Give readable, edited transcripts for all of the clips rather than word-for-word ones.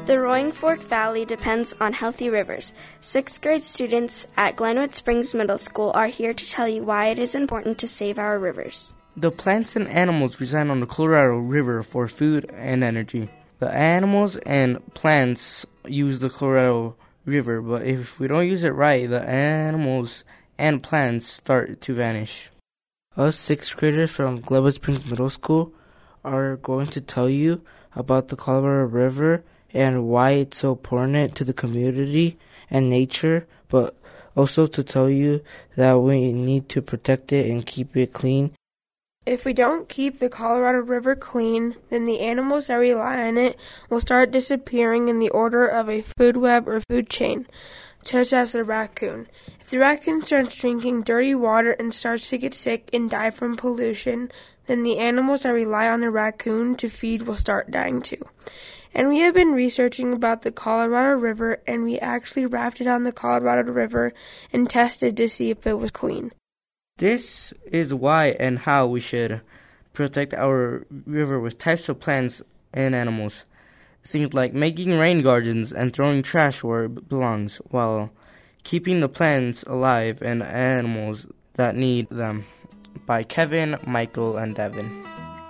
The Roaring Fork Valley depends on healthy rivers. Sixth grade students at Glenwood Springs Middle School are here to tell you why it is important to save our rivers. The plants and animals reside on the Colorado River for food and energy. The animals and plants use the Colorado River, but if we don't use it right, the animals and plants start to vanish. Us sixth graders from Glenwood Springs Middle School are going to tell you about the Colorado River and why it's so important to the community and nature, but also to tell you that we need to protect it and keep it clean. If we don't keep the Colorado River clean, then the animals that rely on it will start disappearing in the order of a food web or food chain, such as the raccoon. If the raccoon starts drinking dirty water and starts to get sick and die from pollution, then the animals that rely on the raccoon to feed will start dying too. And we have been researching about the Colorado River, and we actually rafted on the Colorado River and tested to see if it was clean. This is why and how we should protect our river with types of plants and animals. Things like making rain gardens and throwing trash where it belongs, while keeping the plants alive and animals that need them. By Kevin, Michael, and Devin.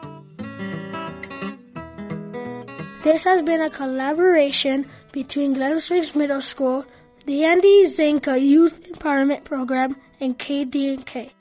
This has been a collaboration between Glenwood Springs Middle School, the Andy Zanka Youth Empowerment Program, and KD&K.